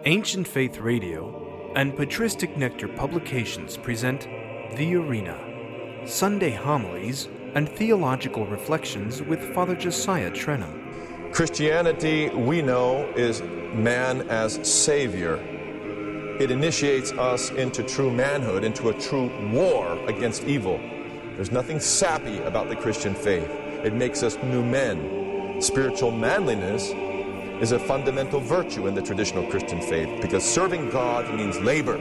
Ancient Faith Radio and Patristic Nectar Publications present The Arena, Sunday homilies and theological reflections with Father Josiah Trenum. Christianity, we know, is man as Savior. It initiates us into true manhood, into a true war against evil. There's nothing sappy about the Christian faith. It makes us new men. Spiritual manliness is a fundamental virtue in the traditional Christian faith because serving God means labor,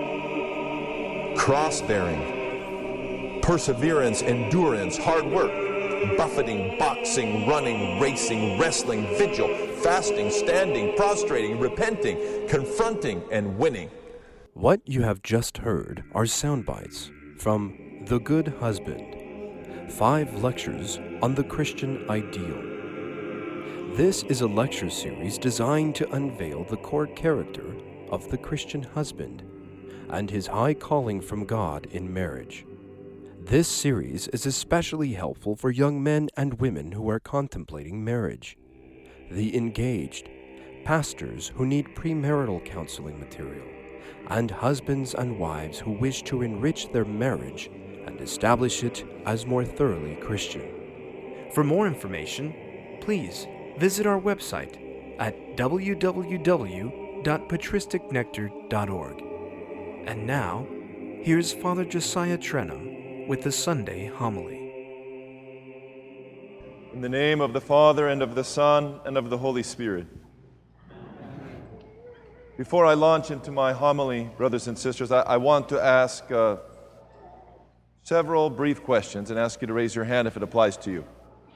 cross-bearing, perseverance, endurance, hard work, buffeting, boxing, running, racing, wrestling, vigil, fasting, standing, prostrating, repenting, confronting, and winning. What you have just heard are sound bites from The Good Husband, 5 lectures on the Christian ideal. This is a lecture series designed to unveil the core character of the Christian husband and his high calling from God in marriage. This series is especially helpful for young men and women who are contemplating marriage, the engaged, pastors who need premarital counseling material, and husbands and wives who wish to enrich their marriage and establish it as more thoroughly Christian. For more information, please visit our website at www.patristicnectar.org. And now, here's Father Josiah Trenum with the Sunday homily. In the name of the Father, and of the Son, and of the Holy Spirit. Before I launch into my homily, brothers and sisters, I want to ask several brief questions and ask you to raise your hand if it applies to you.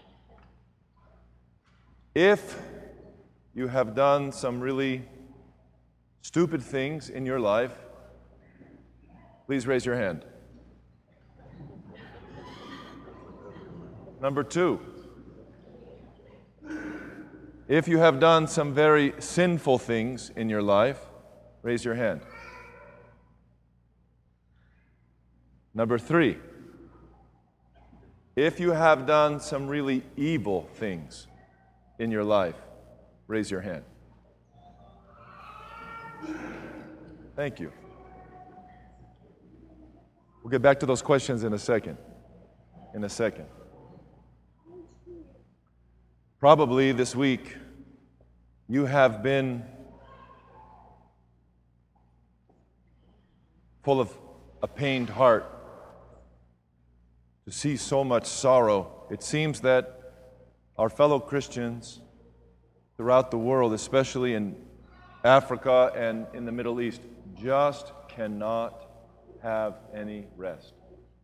If you have done some really stupid things in your life, please raise your hand. Number 2, if you have done some very sinful things in your life, raise your hand. Number 3, if you have done some really evil things in your life, raise your hand. Thank you. We'll get back to those questions in a second. Probably this week, you have been full of a pained heart to see so much sorrow. It seems that our fellow Christians throughout the world, especially in Africa and in the Middle East, just cannot have any rest.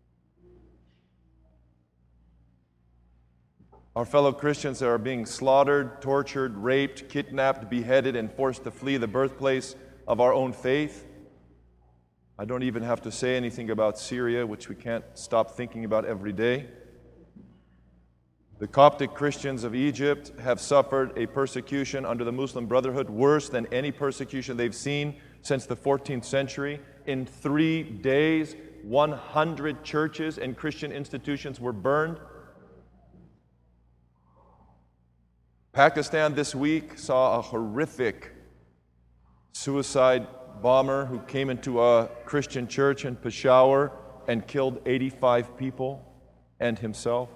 Our fellow Christians that are being slaughtered, tortured, raped, kidnapped, beheaded, and forced to flee the birthplace of our own faith. I don't even have to say anything about Syria, which we can't stop thinking about every day. The Coptic Christians of Egypt have suffered a persecution under the Muslim Brotherhood worse than any persecution they've seen since the 14th century. In 3 days, 100 churches and Christian institutions were burned. Pakistan this week saw a horrific suicide bomber who came into a Christian church in Peshawar and killed 85 people and himself.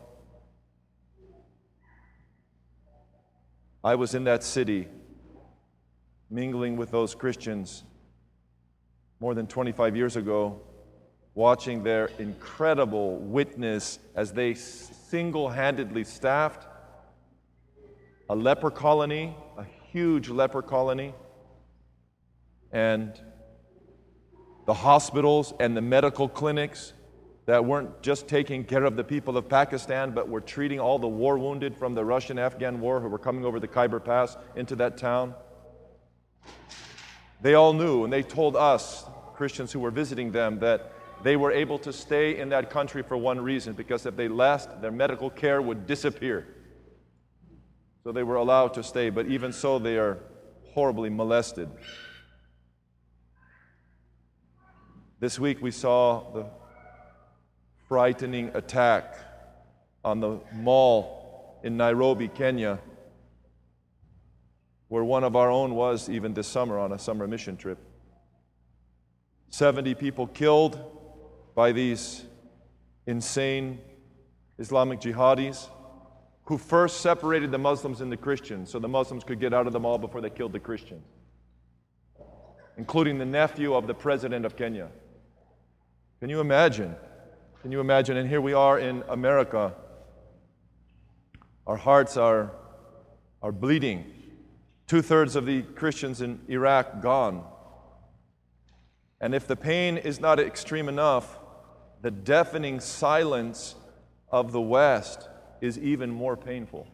I was in that city mingling with those Christians more than 25 years ago, watching their incredible witness as they single-handedly staffed a leper colony, a huge leper colony, and the hospitals and the medical clinics that weren't just taking care of the people of Pakistan, but were treating all the war wounded from the Russian-Afghan war who were coming over the Khyber Pass into that town. They all knew, and they told us, Christians who were visiting them, that they were able to stay in that country for one reason, because if they left, their medical care would disappear. So they were allowed to stay, but even so, they are horribly molested. This week we saw the frightening attack on the mall in Nairobi, Kenya, where one of our own was even this summer on a summer mission trip. 70 people killed by these insane Islamic jihadis who first separated the Muslims and the Christians so the Muslims could get out of the mall before they killed the Christians, including the nephew of the president of Kenya. Can you imagine? Can you imagine? And here we are in America. Our hearts are bleeding. 2/3 of the Christians in Iraq gone. And if the pain is not extreme enough, the deafening silence of the West is even more painful.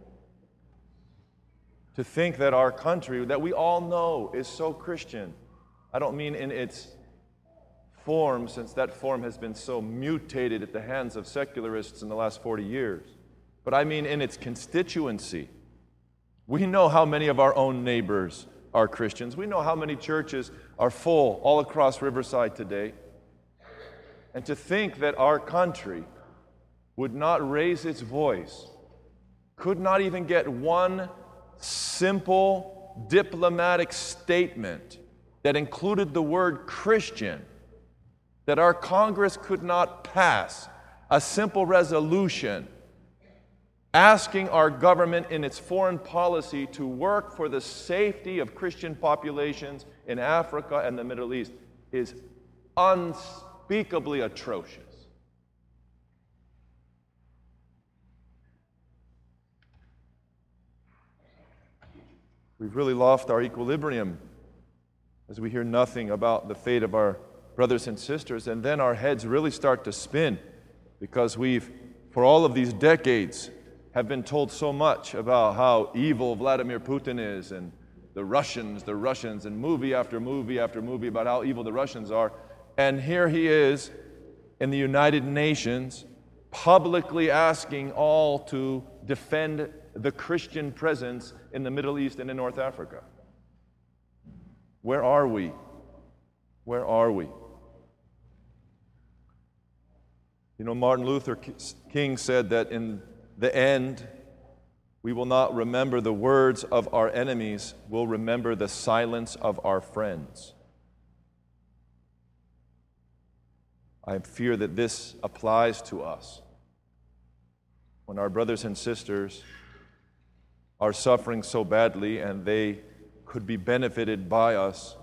To think that our country, that we all know is so Christian, I don't mean in its form, since that form has been so mutated at the hands of secularists in the last 40 years, but I mean in its constituency. We know how many of our own neighbors are Christians. We know how many churches are full all across Riverside today. And to think that our country would not raise its voice, could not even get one simple diplomatic statement that included the word Christian, that our Congress could not pass a simple resolution asking our government in its foreign policy to work for the safety of Christian populations in Africa and the Middle East is unspeakably atrocious. We've really lost our equilibrium as we hear nothing about the fate of our brothers and sisters, and then our heads really start to spin because we've, for all of these decades, have been told so much about how evil Vladimir Putin is, and the Russians, and movie after movie after movie about how evil the Russians are. And here he is in the United Nations publicly asking all to defend the Christian presence in the Middle East and in North Africa. Where are we? Where are we? You know, Martin Luther King said that in the end, we will not remember the words of our enemies, we'll remember the silence of our friends. I fear that this applies to us. When our brothers and sisters are suffering so badly and they could be benefited by us.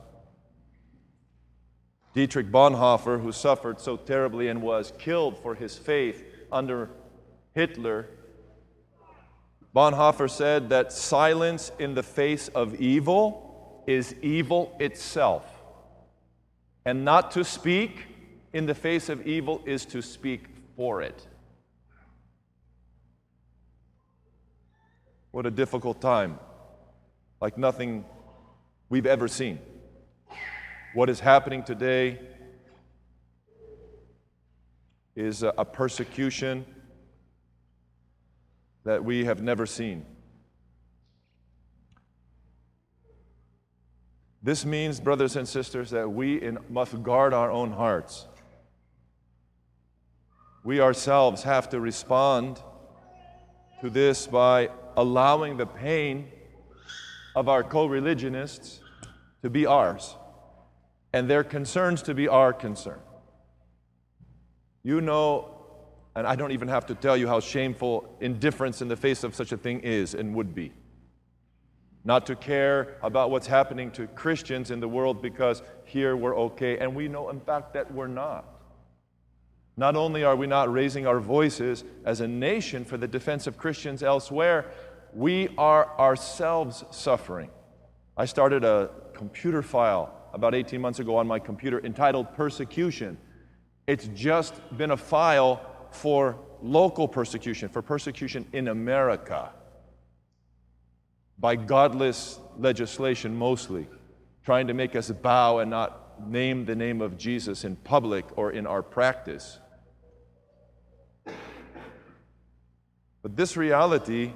Dietrich Bonhoeffer, who suffered so terribly and was killed for his faith under Hitler, Bonhoeffer said that silence in the face of evil is evil itself. And not to speak in the face of evil is to speak for it. What a difficult time, like nothing we've ever seen. What is happening today is a persecution that we have never seen. This means, brothers and sisters, that we must guard our own hearts. We ourselves have to respond to this by allowing the pain of our co-religionists to be ours, and their concerns to be our concern. You know, and I don't even have to tell you how shameful indifference in the face of such a thing is and would be. Not to care about what's happening to Christians in the world because here we're okay, and we know in fact that we're not. Not only are we not raising our voices as a nation for the defense of Christians elsewhere, we are ourselves suffering. I started a computer file about 18 months ago on my computer entitled Persecution. It's just been a file for local persecution, for persecution in America by godless legislation mostly, trying to make us bow and not name the name of Jesus in public or in our practice. But this reality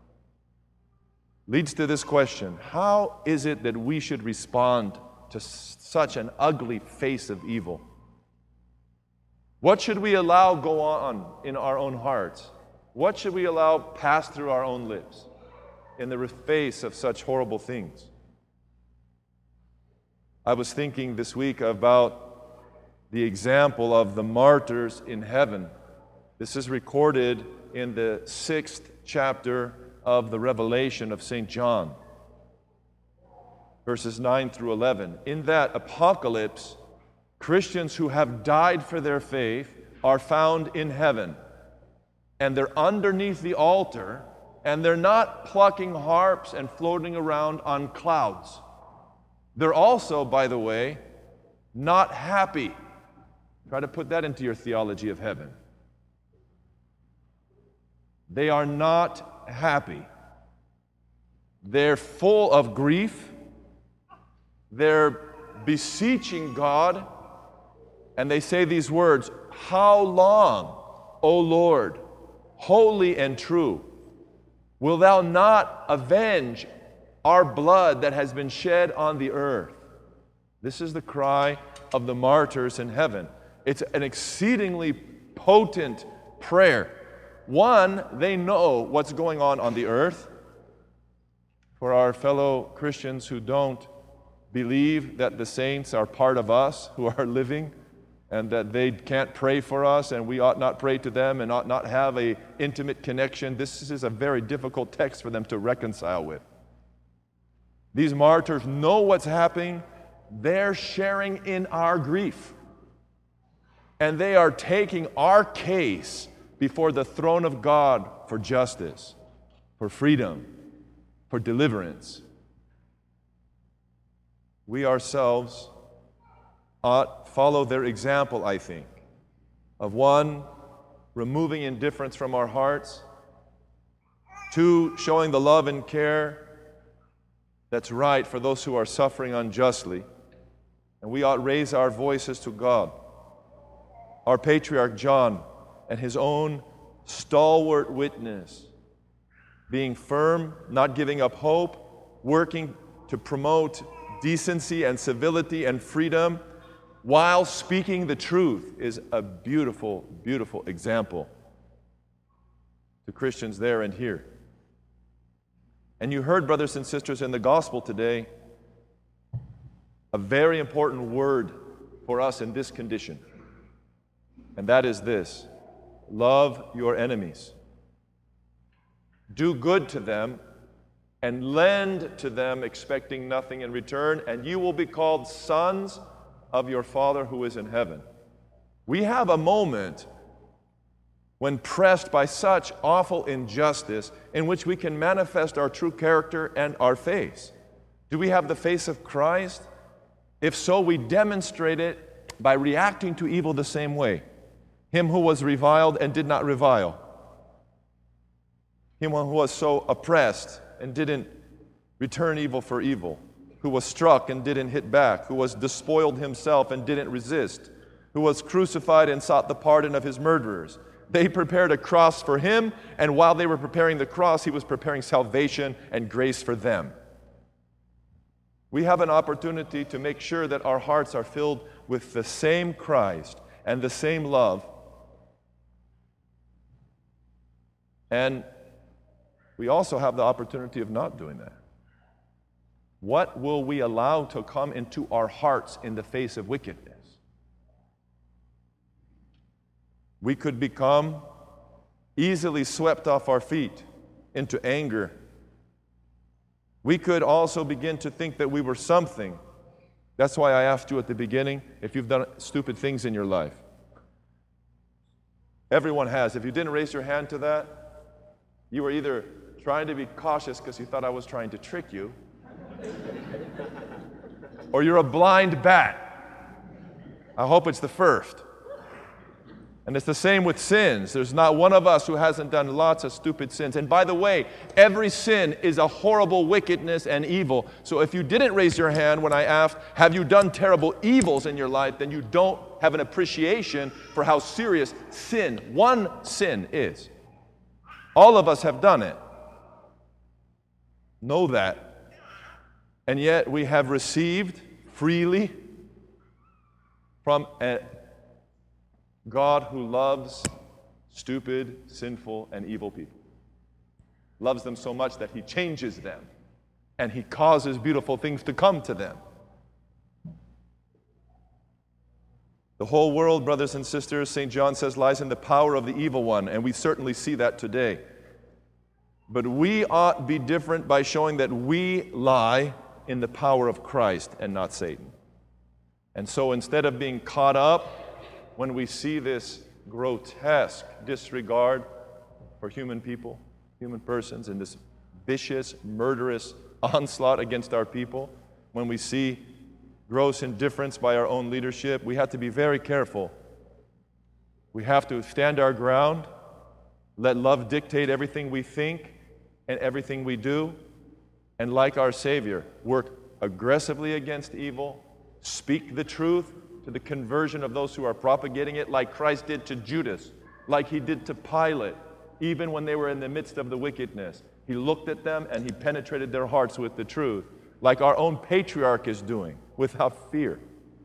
leads to this question: how is it that we should respond to such an ugly face of evil? What should we allow go on in our own hearts? What should we allow pass through our own lips? in the face of such horrible things. I was thinking this week about the example of the martyrs in heaven. This is recorded in the 6th chapter of the Revelation of St. John, verses 9 through 11. In that apocalypse, Christians who have died for their faith are found in heaven. And they're underneath the altar, and they're not plucking harps and floating around on clouds. They're also, by the way, not happy. Try to put that into your theology of heaven. They are not happy. They're full of grief. They're beseeching God, and they say these words, "How long, O Lord, holy and true, will thou not avenge our blood that has been shed on the earth?" This is the cry of the martyrs in heaven. It's an exceedingly potent prayer. One, they know what's going on the earth. For our fellow Christians who don't believe that the saints are part of us who are living, and that they can't pray for us and we ought not pray to them and ought not have an intimate connection, this is a very difficult text for them to reconcile with. These martyrs know what's happening. They're sharing in our grief. And they are taking our case before the throne of God for justice, for freedom, for deliverance. We ourselves ought follow their example, I think, of one, removing indifference from our hearts, two, showing the love and care that's right for those who are suffering unjustly, and we ought raise our voices to God. Our patriarch John and his own stalwart witness, being firm, not giving up hope, working to promote decency and civility and freedom while speaking the truth, is a beautiful, beautiful example to Christians there and here. And you heard, brothers and sisters, in the gospel today, a very important word for us in this condition. And that is this: love your enemies. Do good to them and lend to them, expecting nothing in return, and you will be called sons of your Father who is in heaven. We have a moment when pressed by such awful injustice in which we can manifest our true character and our face. Do we have the face of Christ? If so, we demonstrate it by reacting to evil the same way. Him who was reviled and did not revile. Him who was so oppressed and didn't return evil for evil. Who was struck and didn't hit back. Who was despoiled himself and didn't resist. Who was crucified and sought the pardon of his murderers. They prepared a cross for him, and while they were preparing the cross, he was preparing salvation and grace for them. We have an opportunity to make sure that our hearts are filled with the same Christ and the same love. And we also have the opportunity of not doing that. What will we allow to come into our hearts in the face of wickedness? We could become easily swept off our feet into anger. We could also begin to think that we were something. That's why I asked you at the beginning if you've done stupid things in your life. Everyone has. If you didn't raise your hand to that, you were either trying to be cautious because you thought I was trying to trick you, or you're a blind bat. I hope it's the first. And it's the same with sins. There's not one of us who hasn't done lots of stupid sins. And by the way, every sin is a horrible wickedness and evil. So if you didn't raise your hand when I asked, have you done terrible evils in your life, then you don't have an appreciation for how serious sin, one sin, is. All of us have done it. Know that. And yet we have received freely from a God who loves stupid, sinful, and evil people. loves them so much that he changes them, and he causes beautiful things to come to them. The whole world, brothers and sisters, St. John says, lies in the power of the evil one, and we certainly see that today. But we ought be different by showing that we lie in the power of Christ and not Satan. And so instead of being caught up when we see this grotesque disregard for human people, human persons, and this vicious, murderous onslaught against our people, when we see gross indifference by our own leadership, we have to be very careful. We have to stand our ground, let love dictate everything we think and everything we do, and like our Savior, work aggressively against evil, speak the truth to the conversion of those who are propagating it, like Christ did to Judas, like he did to Pilate, even when they were in the midst of the wickedness. He looked at them and he penetrated their hearts with the truth, like our own patriarch is doing, without fear.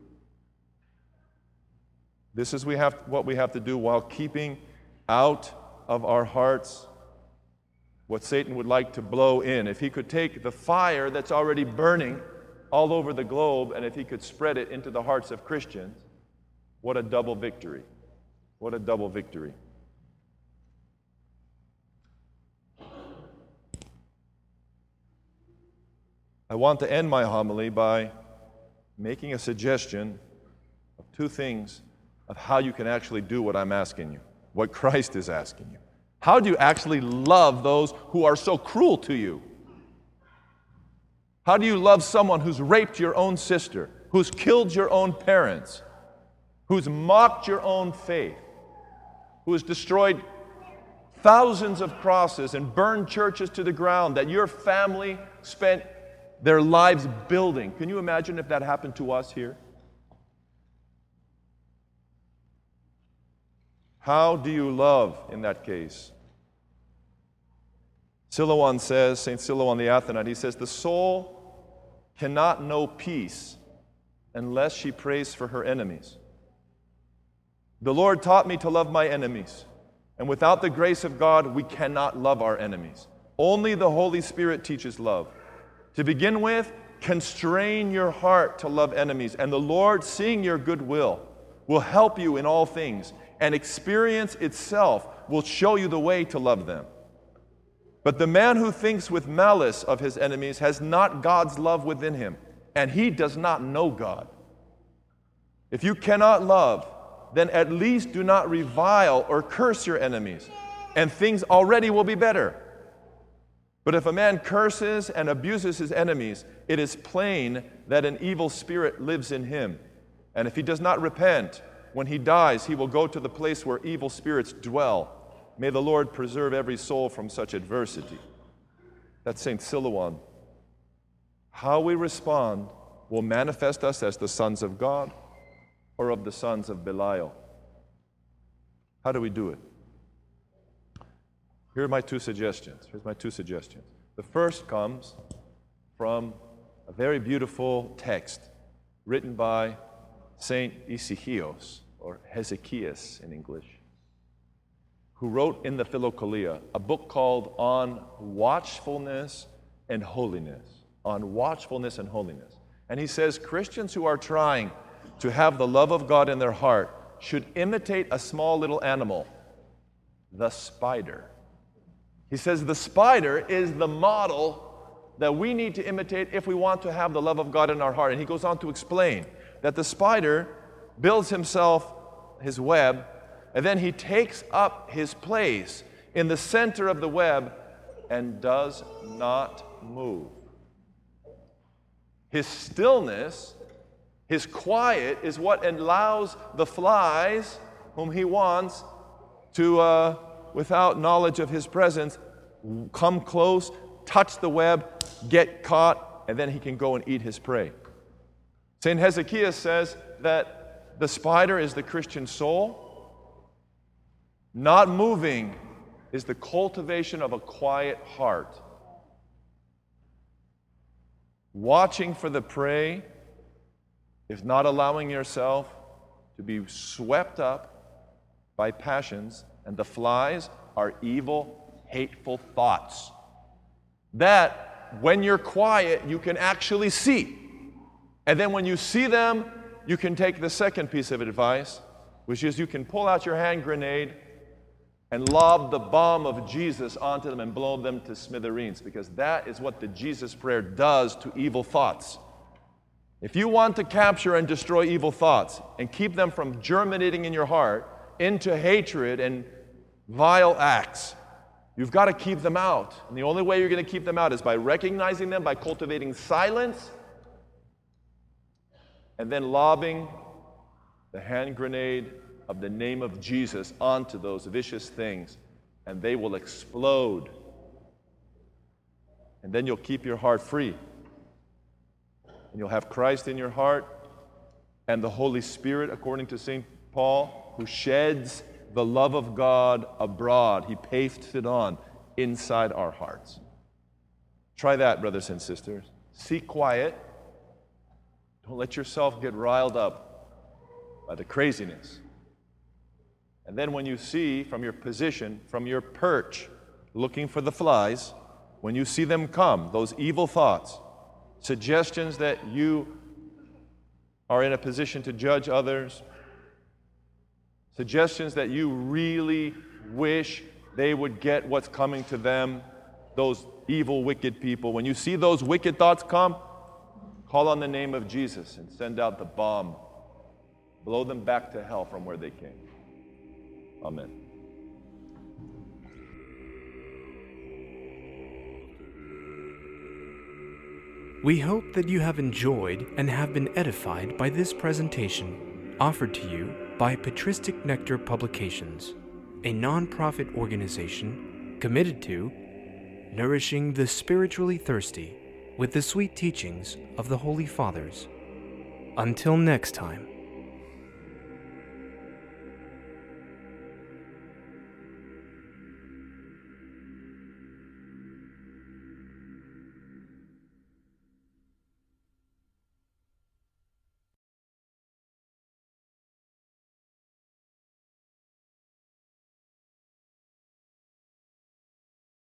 This is what we have to do while keeping out of our hearts what Satan would like to blow in. If he could take the fire that's already burning all over the globe, and if he could spread it into the hearts of Christians, what a double victory. What a double victory. I want to end my homily by making a suggestion of two things of how you can actually do what I'm asking you, what Christ is asking you. How do you actually love those who are so cruel to you? How do you love someone who's raped your own sister, who's killed your own parents, who's mocked your own faith, who has destroyed thousands of crosses and burned churches to the ground that your family spent their lives building? Can you imagine if that happened to us here? How do you love in that case? Silouan says, St. Silouan the Athonite, he says, the soul cannot know peace unless she prays for her enemies. The Lord taught me to love my enemies, and without the grace of God, we cannot love our enemies. Only the Holy Spirit teaches love. To begin with, constrain your heart to love enemies, and the Lord, seeing your goodwill, will help you in all things, and experience itself will show you the way to love them. But the man who thinks with malice of his enemies has not God's love within him, and he does not know God. If you cannot love, then at least do not revile or curse your enemies, and things already will be better. But if a man curses and abuses his enemies, it is plain that an evil spirit lives in him. And if he does not repent, when he dies, he will go to the place where evil spirits dwell. May the Lord preserve every soul from such adversity. That's St. Silouan. How we respond will manifest us as the sons of God or of the sons of Belial. How do we do it? Here are my two suggestions. The first comes from a very beautiful text written by Saint Ezechios, or Hezekias in English, who wrote in the Philokalia a book called On Watchfulness and Holiness. On Watchfulness and Holiness. And he says Christians who are trying to have the love of God in their heart should imitate a small little animal, the spider. He says the spider is the model that we need to imitate if we want to have the love of God in our heart. And he goes on to explain that the spider builds himself his web, and then he takes up his place in the center of the web and does not move. His stillness, his quiet, is what allows the flies whom he wants to, without knowledge of his presence, come close, touch the web, get caught, and then he can go and eat his prey. St. Hezekiah says that the spider is the Christian soul. Not moving is the cultivation of a quiet heart. Watching for the prey is not allowing yourself to be swept up by passions, and the flies are evil, hateful thoughts that when you're quiet, you can actually see. And then when you see them, you can take the second piece of advice, which is you can pull out your hand grenade and lob the bomb of Jesus onto them and blow them to smithereens, because that is what the Jesus prayer does to evil thoughts. If you want to capture and destroy evil thoughts and keep them from germinating in your heart into hatred and vile acts, you've got to keep them out. And the only way you're going to keep them out is by recognizing them, by cultivating silence, and then lobbing the hand grenade of the name of Jesus onto those vicious things, and they will explode. And then you'll keep your heart free. And you'll have Christ in your heart and the Holy Spirit, according to St. Paul, who sheds the love of God abroad. He pastes it on inside our hearts. Try that, brothers and sisters. Seek quiet. Don't let yourself get riled up by the craziness. And then when you see from your position, from your perch, looking for the flies, when you see them come, those evil thoughts, suggestions that you are in a position to judge others, suggestions that you really wish they would get what's coming to them, those evil, wicked people. When you see those wicked thoughts come, call on the name of Jesus and send out the bomb. Blow them back to hell from where they came. Amen. We hope that you have enjoyed and have been edified by this presentation offered to you by Patristic Nectar Publications, a non-profit organization committed to nourishing the spiritually thirsty with the sweet teachings of the Holy Fathers. Until next time.